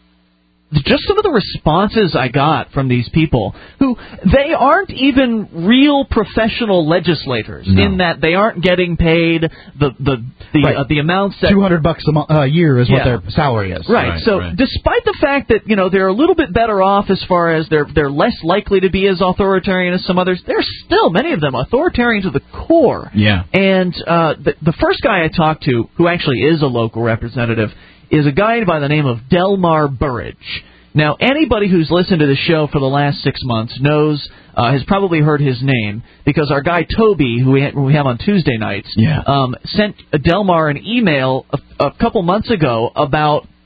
just some of the responses I got from these people who they aren't even real professional legislators no. in that they aren't getting paid the the the, right. uh, the amounts that two hundred bucks a mo- uh, year is yeah. what their salary is. Right. Right, so right. despite the fact that, you know, they're a little bit better off as far as they're they're less likely to be as authoritarian as some others, they're still, many of them, authoritarian to the core. Yeah. And uh, the, the first guy I talked to, who actually is a local representative, is a guy by the name of Delmar Burridge. Now, anybody who's listened to the show for the last six months knows, uh, has probably heard his name, because our guy Toby, who we, ha- who we have on Tuesday nights, yeah. um, sent Delmar an email a, a couple months ago about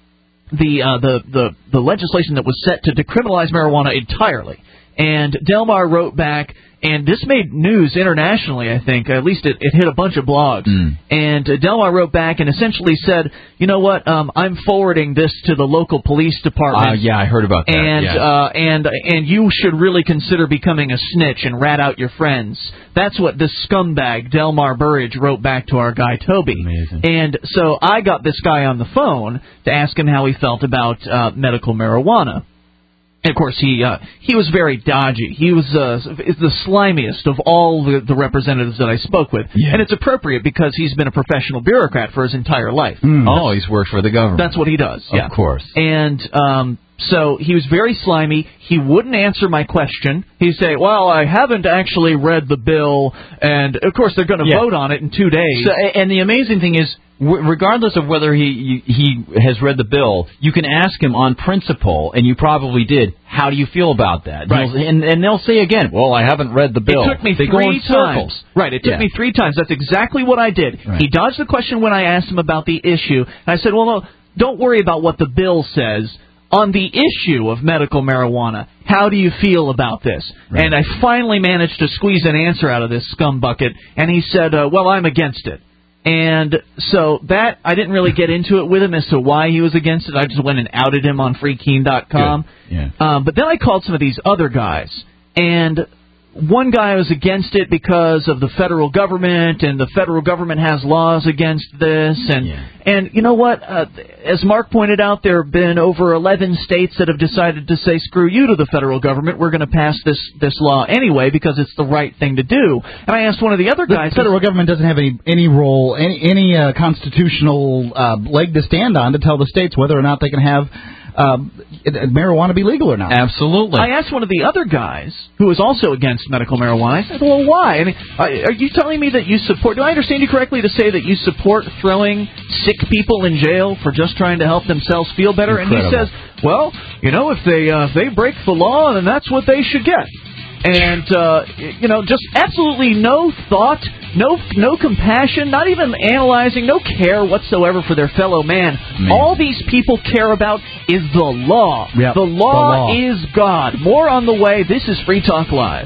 the uh, the the the legislation that was set to decriminalize marijuana entirely. And Del Mar wrote back, and this made news internationally, I think. At least it, it hit a bunch of blogs. Mm. And uh, Del Mar wrote back and essentially said, you know what, um, I'm forwarding this to the local police department. Uh, yeah, I heard about that. And, yeah. uh, and, and you should really consider becoming a snitch and rat out your friends. That's what this scumbag, Del Mar Burridge, wrote back to our guy, Toby. Amazing. And so I got this guy on the phone to ask him how he felt about uh, medical marijuana. And, of course, he uh, he was very dodgy. He was uh, the slimiest of all the, the representatives that I spoke with. Yeah. And it's appropriate because he's been a professional bureaucrat for his entire life. Mm. Oh, he's worked for the government. That's what he does, yeah. Of course. And um, so he was very slimy. He wouldn't answer my question. He'd say, well, I haven't actually read the bill. And, of course, they're going to yeah. vote on it in two days. So, and the amazing thing is, regardless of whether he he has read the bill, you can ask him on principle, and you probably did, how do you feel about that? Right. And, and they'll say again, well, I haven't read the bill. It took me they three go in times. circles. Right, it took yeah. me three times. That's exactly what I did. Right. He dodged the question when I asked him about the issue. And I said, well, no, don't worry about what the bill says. On the issue of medical marijuana, how do you feel about this? Right. And I finally managed to squeeze an answer out of this scumbucket, and he said, uh, well, I'm against it. And so that, I didn't really get into it with him as to why he was against it. I just went and outed him on free keen dot com. Yeah. Um, but then I called some of these other guys, and one guy was against it because of the federal government, and the federal government has laws against this. And, yeah. and you know what? Uh, as Mark pointed out, there have been over eleven states that have decided to say, screw you to the federal government. We're going to pass this, this law anyway because it's the right thing to do. And I asked one of the other guys... The federal government doesn't have any, any role, any, any uh, constitutional uh, leg to stand on to tell the states whether or not they can have... Um, marijuana be legal or not? Absolutely. I asked one of the other guys who was also against medical marijuana. I said, well, why? I mean, are you telling me that you support... Do I understand you correctly to say that you support throwing sick people in jail for just trying to help themselves feel better? Incredible. And he says, well, you know, if they uh, if they break the law, then that's what they should get. And, uh, you know, just absolutely no thought, no no compassion, not even analyzing, no care whatsoever for their fellow man. man. All these people care about is the law. Yep, the, law the law is God. More on the way. This is Free Talk Live.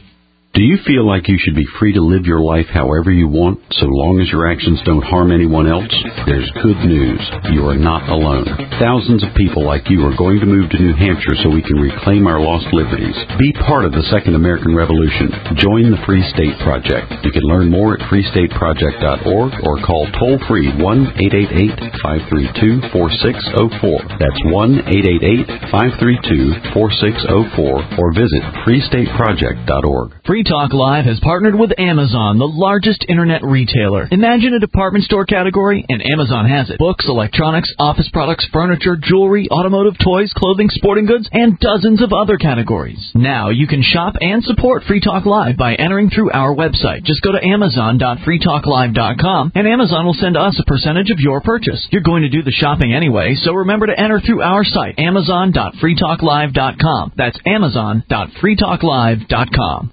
Do you feel like you should be free to live your life however you want, so long as your actions don't harm anyone else? There's good news. You are not alone. Thousands of people like you are going to move to New Hampshire so we can reclaim our lost liberties. Be part of the Second American Revolution. Join the Free State Project. You can learn more at free state project dot org or call toll-free one eight eight eight, five three two, four six zero four. That's one eight eight eight, five three two, four six zero four or visit free state project dot org. Free Talk Live has partnered with Amazon, the largest internet retailer. Imagine a department store category, and Amazon has it. Books, electronics, office products, furniture, jewelry, automotive, toys, clothing, sporting goods, and dozens of other categories. Now you can shop and support Free Talk Live by entering through our website. Just go to amazon dot free talk live dot com, and Amazon will send us a percentage of your purchase. You're going to do the shopping anyway, so remember to enter through our site, amazon dot free talk live dot com. That's amazon dot free talk live dot com.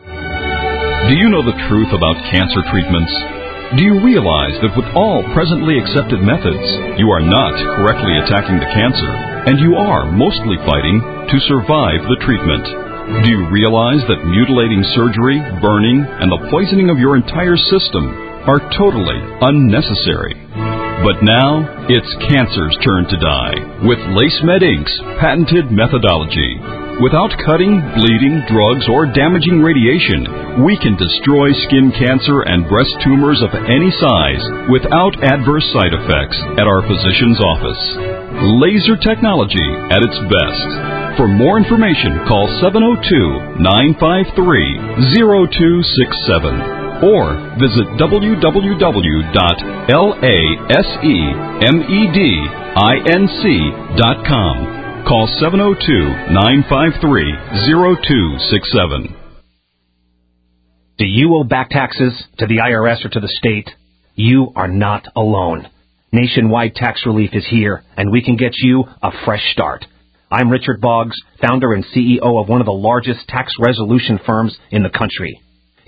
Do you know the truth about cancer treatments? Do you realize that with all presently accepted methods, you are not correctly attacking the cancer, and you are mostly fighting to survive the treatment? Do you realize that mutilating surgery, burning, and the poisoning of your entire system are totally unnecessary? But now, it's cancer's turn to die with LaceMed Incorporated's patented methodology. Without cutting, bleeding, drugs, or damaging radiation, we can destroy skin cancer and breast tumors of any size without adverse side effects at our physician's office. Laser technology at its best. For more information, call seven oh two, nine five three, oh two six seven or visit w w w dot lasemedinc dot com. Call seven oh two, nine five three, oh two six seven. Do you owe back taxes to the I R S or to the state? You are not alone. Nationwide tax relief is here, and we can get you a fresh start. I'm Richard Boggs, founder and C E O of one of the largest tax resolution firms in the country.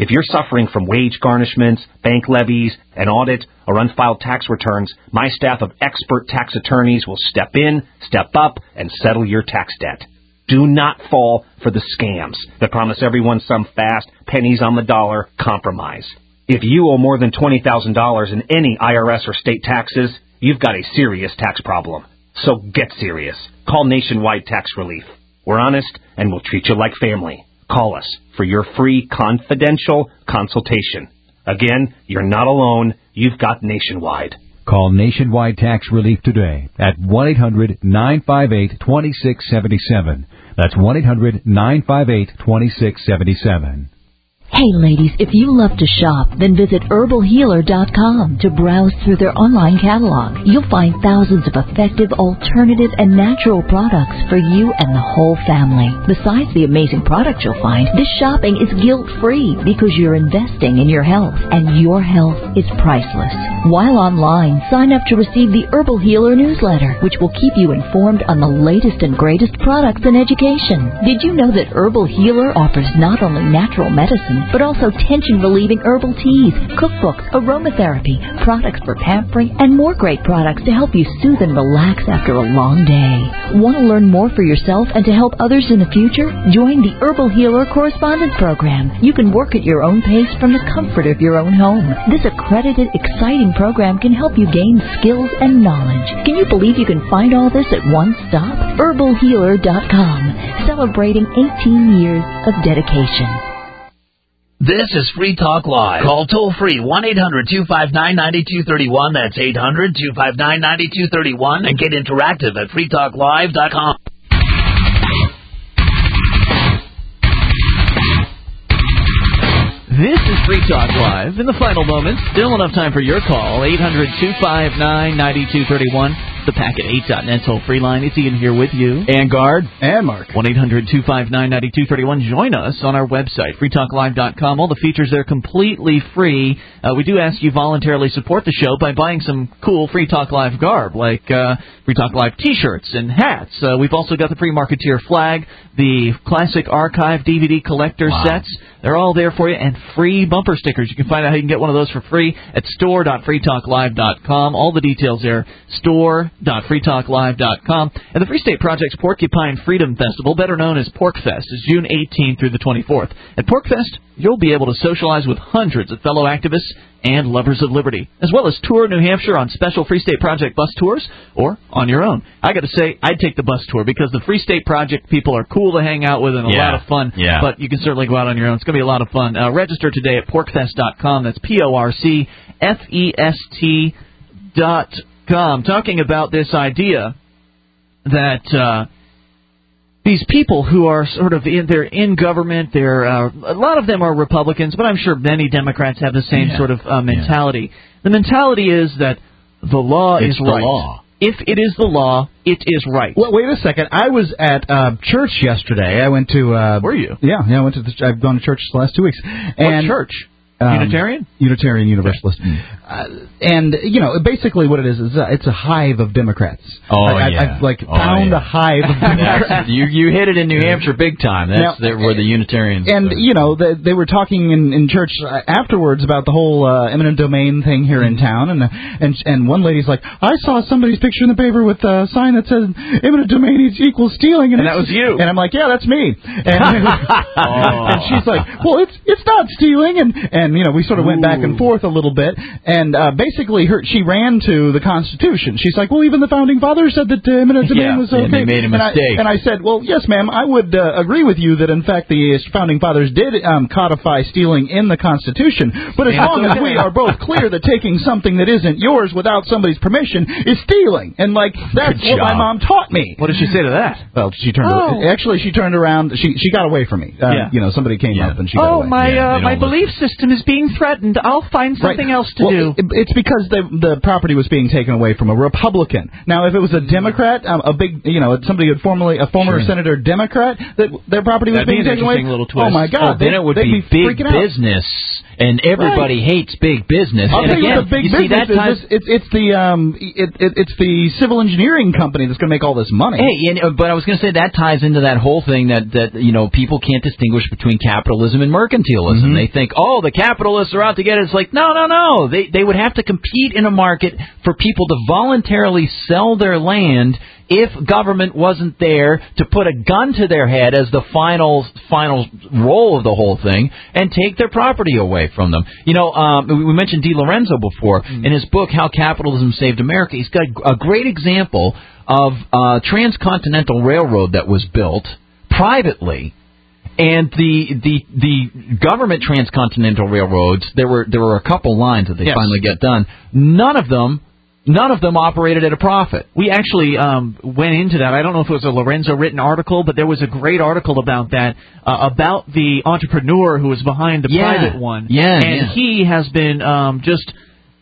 If you're suffering from wage garnishments, bank levies, an audit, or unfiled tax returns, my staff of expert tax attorneys will step in, step up, and settle your tax debt. Do not fall for the scams that promise everyone some fast, pennies on the dollar compromise. If you owe more than twenty thousand dollars in any I R S or state taxes, you've got a serious tax problem. So get serious. Call Nationwide Tax Relief. We're honest, and we'll treat you like family. Call us for your free confidential consultation. Again, you're not alone. You've got Nationwide. Call Nationwide Tax Relief today at one eight hundred nine five eight two six seven seven. That's one eight hundred nine five eight two six seven seven. Hey ladies, if you love to shop, then visit herbal healer dot com to browse through their online catalog. You'll find thousands of effective, alternative, and natural products for you and the whole family. Besides the amazing products you'll find, this shopping is guilt-free because you're investing in your health, and your health is priceless. While online, sign up to receive the Herbal Healer newsletter, which will keep you informed on the latest and greatest products and education. Did you know that Herbal Healer offers not only natural medicine, but also tension-relieving herbal teas, cookbooks, aromatherapy, products for pampering, and more great products to help you soothe and relax after a long day. Want to learn more for yourself and to help others in the future? Join the Herbal Healer Correspondence Program. You can work at your own pace from the comfort of your own home. This accredited, exciting program can help you gain skills and knowledge. Can you believe you can find all this at one stop? herbal healer dot com, celebrating eighteen years of dedication. This is Free Talk Live. Call toll-free one eight hundred two five nine nine two three one. That's eight hundred two five nine nine two three one. And get interactive at free talk live dot com. This is Free Talk Live. In the final moments, still enough time for your call. eight hundred two five nine nine two three one. The Packet eight dot net toll-free line. It's Ian here with you. And Guard. And Mark. one eight hundred two five nine nine two three one. Join us on our website, free talk live dot com. All the features there completely free. Uh, we do ask you voluntarily support the show by buying some cool Free Talk Live garb, like uh, Free Talk Live T-shirts and hats. Uh, we've also got the Free Marketeer flag, the Classic Archive D V D collector Wow. sets. They're all there for you, and free bumper stickers. You can find out how you can get one of those for free at store dot free talk live dot com. All the details there, store dot free talk live dot com. And the Free State Project's Porcupine Freedom Festival, better known as PorcFest, is June eighteenth through the twenty-fourth. At PorcFest, you'll be able to socialize with hundreds of fellow activists and lovers of liberty, as well as tour New Hampshire on special Free State Project bus tours or on your own. I got to say, I'd take the bus tour because the Free State Project people are cool to hang out with and a Yeah. lot of fun, Yeah. but you can certainly go out on your own. It's going to be a lot of fun. Uh, register today at porcfest dot com. That's P O R C F E S T dot com. Talking about this idea that uh, these people who are sort of in, they're in government, they're uh, a lot of them are Republicans, but I'm sure many Democrats have the same Yeah. sort of uh, mentality. Yeah. The mentality is that the law It's is the right. law. If it is the law, it is right. Well, wait a second. I was at uh, church yesterday. I went to. Uh, Were you? Yeah, yeah. I went to. The, I've gone to church the last two weeks. And, what church? Um, Unitarian? Unitarian Universalist. Uh, and, you know, basically what it is, is uh, it's a hive of Democrats. Oh, I, yeah. I, I've, like, Oh, found yeah. a hive of Democrats. you you hit it in New Hampshire big time. That's Now, there where the Unitarians. And, you know, they, they were talking in, in church uh, afterwards about the whole uh, eminent domain thing here in town. And, uh, and and one lady's like, I saw somebody's picture in the paper with a sign that says eminent domain is equals stealing. And, And that was you. And I'm like, yeah, that's me. And, Oh. and she's like, well, it's it's not stealing. And, and you know, we sort of went back and forth a little bit. And uh, basically, her she ran to the Constitution. She's like, well, even the Founding Fathers said that uh, eminent domain Yeah, was okay. and they made a And I- mistake. And I, said, well, yes, ma'am, I would uh, agree with you that, in fact, the Founding Fathers did um, codify stealing in the Constitution. But as Yeah. long as we are both clear that taking something that isn't yours without somebody's permission is stealing. And, like, that's Good what my job. mom taught me. What did she say to that? Well, she turned. Oh. Actually, she turned around. She she got away from me. Uh, Yeah. You know, somebody came Yeah. up and she got Oh, away. my Yeah, uh, they my don't belief system is being threatened. I'll find something Right. else to Well, do. it- It's because the the property was being taken away from a Republican. Now, if it was a Democrat, um, a big, you know, somebody who had formerly a former Sure. senator Democrat, that their property was That'd be being an taken away. interesting little twist. Oh my God! Oh, then they, it would they'd be be big freaking out. business and everybody Right. hates big business. I'll and tell again, you what the big you see business that ties, is. It's, it's the um, it, it, it's the civil engineering company that's going to make all this money. Hey, and, uh, but I was going to say that ties into that whole thing that that you know people can't distinguish between capitalism and mercantilism. Mm-hmm. They think, oh, the capitalists are out to get it. It's like, no, no, no. They they would have to compete in a market for people to voluntarily sell their land if government wasn't there to put a gun to their head as the final final role of the whole thing and take their property away from them. You know, um, we mentioned Di Lorenzo before. Mm. In his book, How Capitalism Saved America, he's got a great example of a transcontinental railroad that was built privately. And the the the government transcontinental railroads, there were there were a couple lines that they yes. finally got done. None of them None of them operated at a profit. We actually um, went into that. I don't know if it was a Lorenzo written article, but there was a great article about that, uh, about the entrepreneur who was behind the yeah. private one. Yeah, and yeah. he has been um, just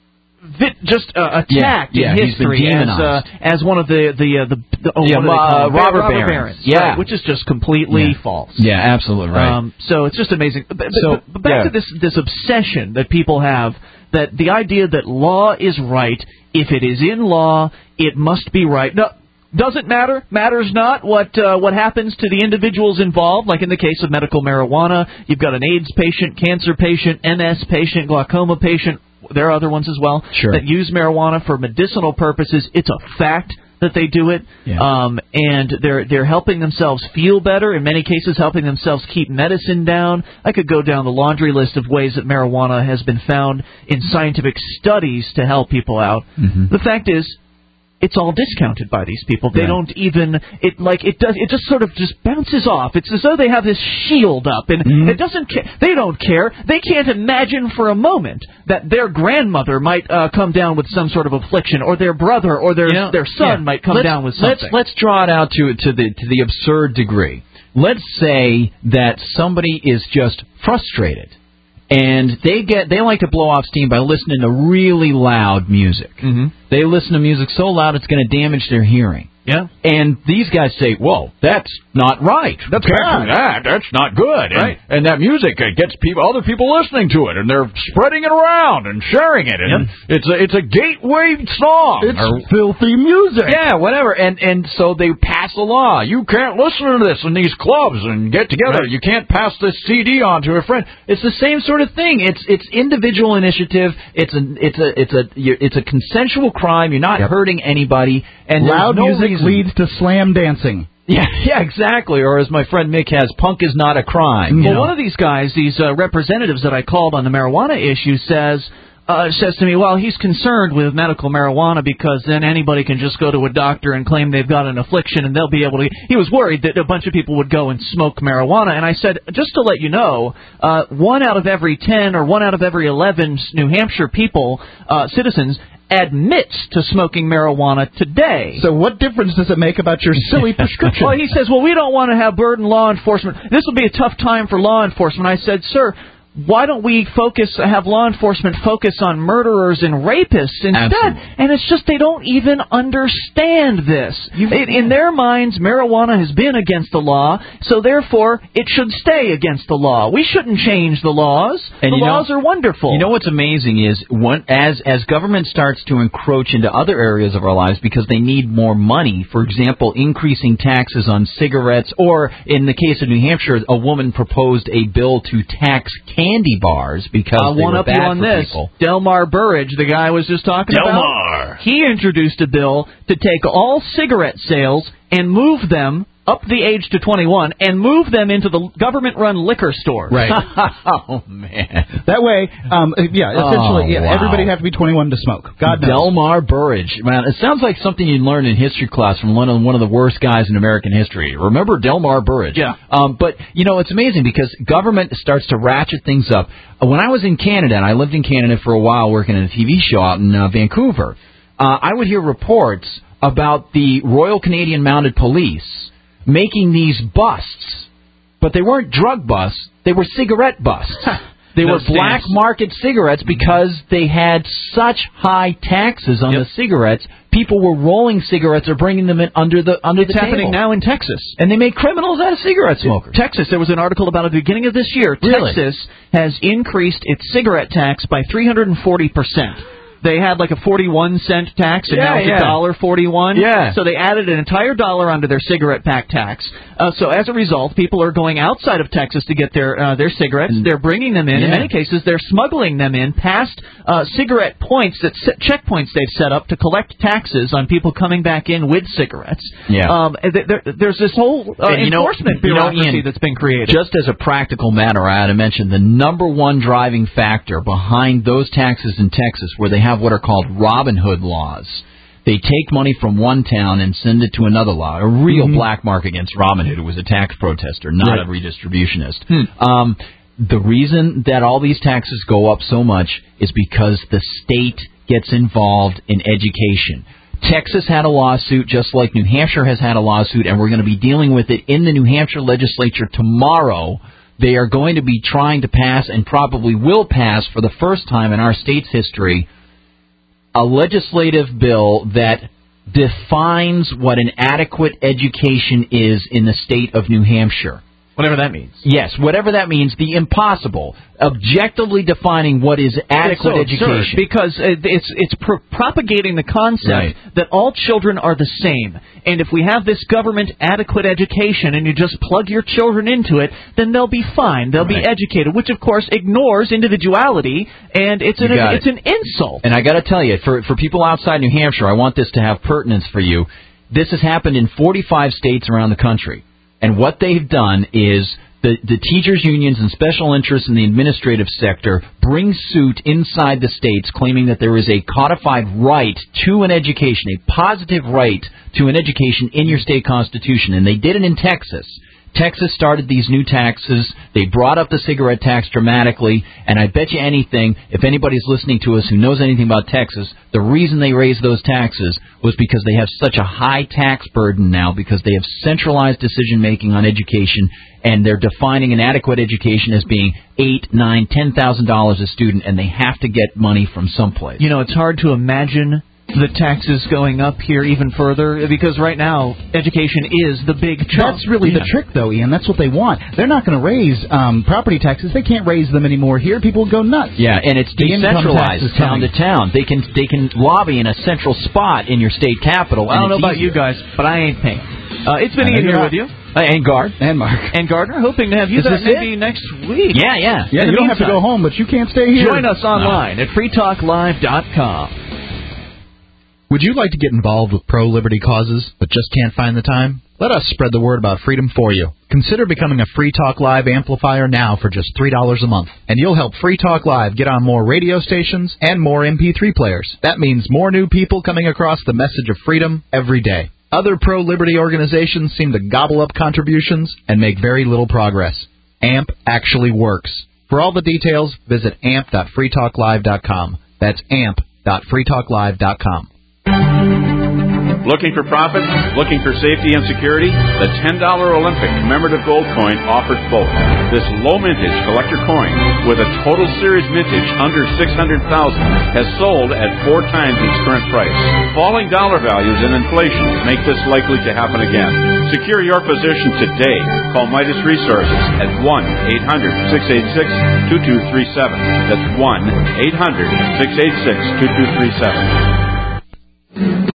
vit, just uh, attacked yeah, yeah, in history as, uh, as one of the the uh, the, the oh, yeah, what do they call uh, them? robber, robber barons. barons, yeah, right, which is just completely yeah. false. Yeah, absolutely right. Um, so it's just amazing. But, so, but, but back yeah. to this this obsession that people have, that the idea that law is right. If it is in law, it must be right. No, doesn't matter. Matters not what uh, what happens to the individuals involved. Like in the case of medical marijuana, you've got an AIDS patient, cancer patient, M S patient, glaucoma patient. There are other ones as well sure. that use marijuana for medicinal purposes. It's a fact that they do it, yeah. um, and they're they're helping themselves feel better. In many cases, helping themselves keep medicine down. I could go down the laundry list of ways that marijuana has been found in scientific studies to help people out. Mm-hmm. The fact is, it's all discounted by these people. They right. don't even it like it does. It just sort of just bounces off. It's as though they have this shield up, and mm-hmm. it doesn't. Ca- they don't care. They can't imagine for a moment that their grandmother might uh, come down with some sort of affliction, or their brother, or their you know, their son yeah. might come let's, down with something. Let's let's draw it out to to the to the absurd degree. Let's say that somebody is just frustrated, and they get they like to blow off steam by listening to really loud music. Mm-hmm. They listen to music so loud it's going to damage their hearing. Yeah. And these guys say, well, that's not right. That's Can't do that. That's not good. Right. And, and that music it gets people, other people listening to it, and they're spreading it around and sharing it. And Yep. it's a it's a gateway song. It's or, filthy music. Yeah, whatever. And and so they pass a law. you can't listen to this in these clubs and get together. Right. You can't pass this C D on to a friend. It's the same sort of thing. It's it's individual initiative. It's a it's a it's a it's a consensual crime. You're not yep. hurting anybody. And loud no music reason. leads to slam dancing. Yeah, yeah, exactly. Or as my friend Mick has, punk is not a crime. You well, know? one of these guys, these uh, representatives that I called on the marijuana issue, says uh, says to me, well, he's concerned with medical marijuana because then anybody can just go to a doctor and claim they've got an affliction and they'll be able to. He was worried that a bunch of people would go and smoke marijuana, and I said, just to let you know, uh, one out of every ten or one out of every eleven New Hampshire people, uh, citizens, admits to smoking marijuana today. So what difference does it make about your silly prescription? Well, he says, well, we don't want to have burden law enforcement. This will be a tough time for law enforcement. I said, sir, why don't we focus, have law enforcement focus on murderers and rapists instead? Absolutely. And it's just they don't even understand this. In, in their minds, marijuana has been against the law, so therefore it should stay against the law. We shouldn't change the laws. And the you know, laws are wonderful. You know what's amazing is when, as as government starts to encroach into other areas of our lives because they need more money, for example, increasing taxes on cigarettes, or in the case of New Hampshire, a woman proposed a bill to tax candy bars because I'll they one were up bad you on for this. people. Delmar Burridge, the guy I was just talking Delmar. about, he introduced a bill to take all cigarette sales and move them up the age to twenty-one and move them into the government-run liquor stores. Right. Oh, man. That way, um, yeah, essentially, Oh, yeah, wow. everybody have to be twenty-one to smoke. God knows. Delmar Burridge. Man, it sounds like something you'd learn in history class from one of one of the worst guys in American history. Remember Delmar Burridge? Yeah. Um, but, you know, it's amazing because government starts to ratchet things up. When I was in Canada, and I lived in Canada for a while working in a T V show out in uh, Vancouver, uh, I would hear reports about the Royal Canadian Mounted Police making these busts, but they weren't drug busts, they were cigarette busts. They no were black stamps. market cigarettes because they had such high taxes on Yep. the cigarettes. People were rolling cigarettes or bringing them in under the under It's the happening table. now in Texas. And they make criminals out of cigarette smokers. Texas, there was an article about at the beginning of this year. Really? Texas has increased its cigarette tax by three hundred forty percent. They had like a forty-one cent tax, and Yeah, now it's yeah. a dollar forty-one. Yeah. So they added an entire dollar onto their cigarette pack tax. Uh, so as a result, people are going outside of Texas to get their uh, their cigarettes. They're bringing them in. In Yeah. many cases, they're smuggling them in past uh, cigarette points that checkpoints they've set up to collect taxes on people coming back in with cigarettes. Yeah. Um, th- there, there's this whole uh, And you know- enforcement you know, bureaucracy Ian, that's been created. Just as a practical matter, I had to mention the number one driving factor behind those taxes in Texas, where they have what are called Robin Hood laws. They take money from one town and send it to another law. A real Mm-hmm. black mark against Robin Hood, who was a tax protester, not Right. a redistributionist. Hmm. Um, the reason that all these taxes go up so much is because the state gets involved in education. Texas had a lawsuit, just like New Hampshire has had a lawsuit, and we're going to be dealing with it in the New Hampshire legislature tomorrow. They are going to be trying to pass, and probably will pass for the first time in our state's history, a legislative bill that defines what an adequate education is in the state of New Hampshire. Whatever that means. Yes, whatever that means, the impossible. Objectively defining what is adequate It's so absurd, education. because it- it's it's pro- propagating the concept Right. that all children are the same, and if we have this government adequate education and you just plug your children into it, then they'll be fine, they'll Right. be educated, which of course ignores individuality, and it's an You got it's it. an insult. And I got to tell you, for for people outside New Hampshire, I want this to have pertinence for you. This has happened in forty-five states around the country, and what they've done is the the teachers' unions and special interests in the administrative sector bring suit inside the states, claiming that there is a codified right to an education, a positive right to an education in your state constitution, and they did it in Texas. Texas started these new taxes. They brought up the cigarette tax dramatically, and I bet you anything, if anybody's listening to us who knows anything about Texas, the reason they raised those taxes was because they have such a high tax burden now, because they have centralized decision-making on education, and they're defining an adequate education as being eight, nine, ten thousand dollars a student, and they have to get money from someplace. You know, it's hard to imagine the taxes going up here even further, because right now education is the big chunk. That's really the trick, though, Ian. That's what they want. They're not going to raise um, property taxes. They can't raise them anymore here. People go nuts. Yeah, and it's The income tax decentralized is town coming. to town. They can they can lobby in a central spot in your state capital. I don't and know it's about easier. you guys, but I ain't paying. Uh, it's been I know Ian you're here not. with you. Uh, and Gard. And Mark. And Gardner, hoping to have you Is back this maybe next week. Yeah, yeah. Yeah, In you the don't have to meantime, go home, but you can't stay here. Join us online at free talk live dot com. Would you like to get involved with pro-liberty causes but just can't find the time? Let us spread the word about freedom for you. Consider becoming a Free Talk Live amplifier now for just three dollars a month, and you'll help Free Talk Live get on more radio stations and more M P three players. That means more new people coming across the message of freedom every day. Other pro-liberty organizations seem to gobble up contributions and make very little progress. A M P actually works. For all the details, visit amp dot free talk live dot com. That's amp dot free talk live dot com. Looking for profits? Looking for safety and security? The ten dollar Olympic commemorative gold coin offers both. This low mintage collector coin with a total series mintage under six hundred thousand has sold at four times its current price. Falling dollar values and inflation make this likely to happen again. Secure your position today. Call Midas Resources at one eight hundred six eight six two two three seven. That's one eight hundred six eight six two two three seven.